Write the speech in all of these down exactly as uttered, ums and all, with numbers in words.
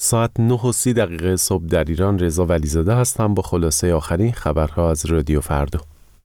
ساعت نه و سی دقیقه صبح در ایران. رضا ولیزاده هستم با خلاصه آخرین خبرها از رادیو فردا.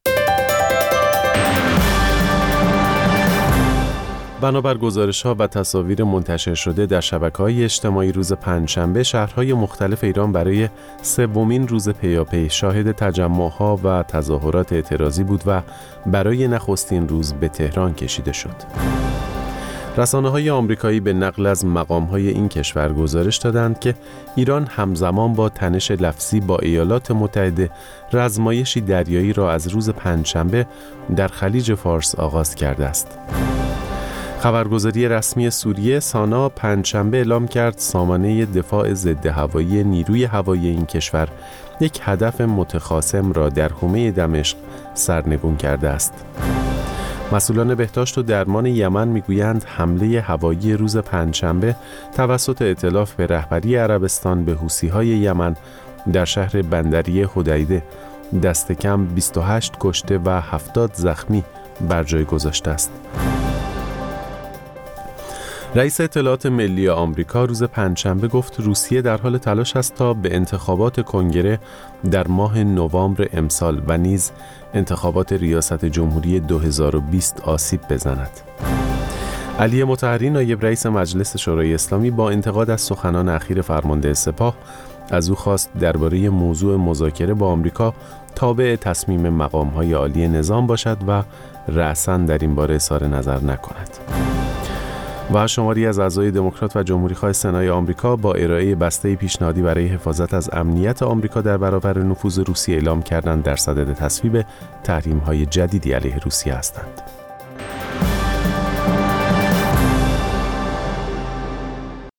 بنابر گزارش‌ها و تصاویر منتشر شده در شبکه‌های اجتماعی روز پنجشنبه، شهرهای مختلف ایران برای سومین روز پیاپی شاهد تجمع‌ها و تظاهرات اعتراضی بود و برای نخستین روز به تهران کشیده شد. رسانه‌های آمریکایی به نقل از مقام‌های این کشور گزارش دادند که ایران همزمان با تنش لفظی با ایالات متحده رزمایشی دریایی را از روز پنجشنبه در خلیج فارس آغاز کرده است. خبرگزاری رسمی سوریه سانا پنجشنبه اعلام کرد سامانه دفاع ضد هوایی نیروی هوایی این کشور یک هدف متخاصم را در حومه دمشق سرنگون کرده است. مسئولان بهداشت و درمان یمن میگویند حمله هوایی روز پنجشنبه توسط ائتلاف به رهبری عربستان به حوثی‌های یمن در شهر بندری حدیده دست کم بیست و هشت کشته و هفتاد زخمی بر جای گذاشته است. رئیس اطلاعات ملی آمریکا روز پنجشنبه گفت روسیه در حال تلاش است تا به انتخابات کنگره در ماه نوامبر امسال و نیز انتخابات ریاست جمهوری دو هزار و بیست آسیب بزند. علی مطهری نایب رئیس مجلس شورای اسلامی با انتقاد از سخنان اخیر فرمانده سپاه از او خواست درباره موضوع مذاکره با آمریکا تابع تصمیم مقام‌های عالی نظام باشد و رأساً در این باره اظهار نظر نکند. و شماری از اعضای دموکرات و جمهوری‌خواه سنای آمریکا با ارائه بسته پیشنهادی برای حفاظت از امنیت آمریکا در برابر نفوذ روسیه اعلام کردند در صدد تصویب تحریم‌های جدیدی علیه روسیه هستند.